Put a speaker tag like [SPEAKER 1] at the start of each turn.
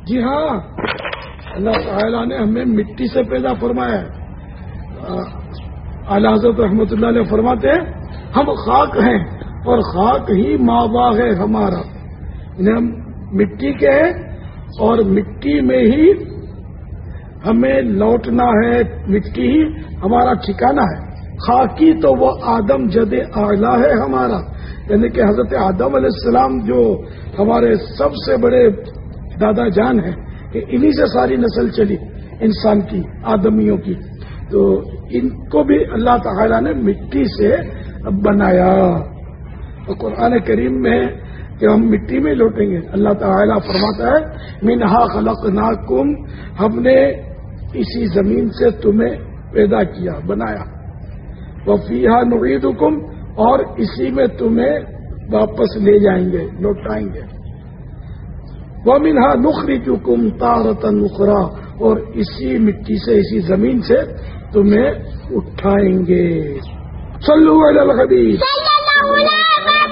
[SPEAKER 1] جی ہاں، اللہ تعالیٰ نے ہمیں مٹی سے پیدا فرمایا ہے۔ اعلیٰ حضرت رحمۃ اللہ علیہ فرماتے ہیں ہم خاک ہیں اور خاک ہی ماں باپ ہے ہمارا، یعنی ہم مٹی کے ہیں اور مٹی میں ہی ہمیں لوٹنا ہے، مٹی ہی ہمارا ٹھکانہ ہے۔ خاکی تو وہ آدم جد اعلیٰ ہے ہمارا، یعنی کہ حضرت آدم علیہ السلام جو ہمارے سب سے بڑے دادا جان ہیں، کہ انہی سے ساری نسل چلی انسان کی، آدمیوں کی، تو ان کو بھی اللہ تعالیٰ نے مٹی سے بنایا۔ اور قرآن کریم میں کہ ہم مٹی میں لوٹیں گے، اللہ تعالیٰ فرماتا ہے منہا خلقناکم، ہم نے اسی زمین سے تمہیں پیدا کیا، بنایا، وفیہا نعیدکم، اور اسی میں تمہیں واپس لے جائیں گے، لوٹائیں گے، ومنہا نخرجکم تارۃ اخری، اور اسی مٹی سے، اسی زمین سے تمہیں اٹھائیں گے۔ صلو علی الحبیب۔